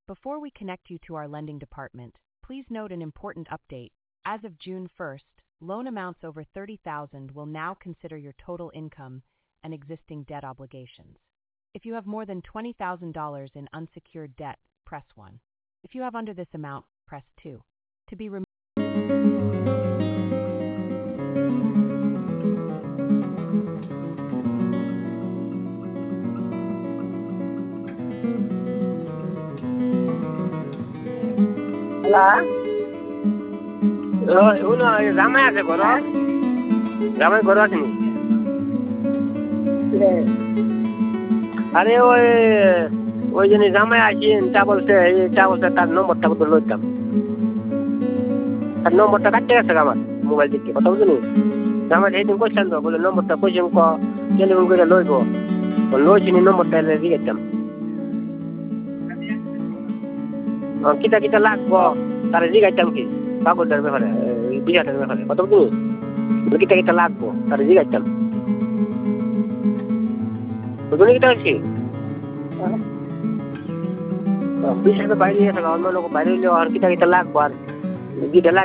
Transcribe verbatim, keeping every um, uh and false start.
Before we connect you to our lending department, please note an important update. As of June first, loan amounts over thirty thousand dollars will now consider your total income and existing debt obligations. If you have more than twenty thousand dollars in unsecured debt, press one. If you have under this amount, press two. To be removed. Hello? Uno, Ramay আছে ঘর রামাই ঘর আছে নি আরে ওই ওই জন্য রামাই আসি তা বলছে তা বলছে তার নম্বরটা বলতে লইতাম তার নম্বরটা কাটতে গেছে আমার মোবাইল থেকে কথা বুঝলি রামাই এইদিন কোশ্চেন তো বলে নম্বরটা কোশ্চেন ক টেলিফোন করে লইব লইছি নি নম্বরটা দিয়েতাম কিতা কিতা লাগবো তারা জিগাইতাম কি কাগজের ব্যাপারে বিঘাটার ব্যাপারে কত বুঝলি কিতা কিতা লাগবো তারা জিগাইতাম বুঝলি কিতা হচ্ছে বাইরে অন্য লোক বাইরে হইলেও আর কিতা কিতা লাগবো আর যেটা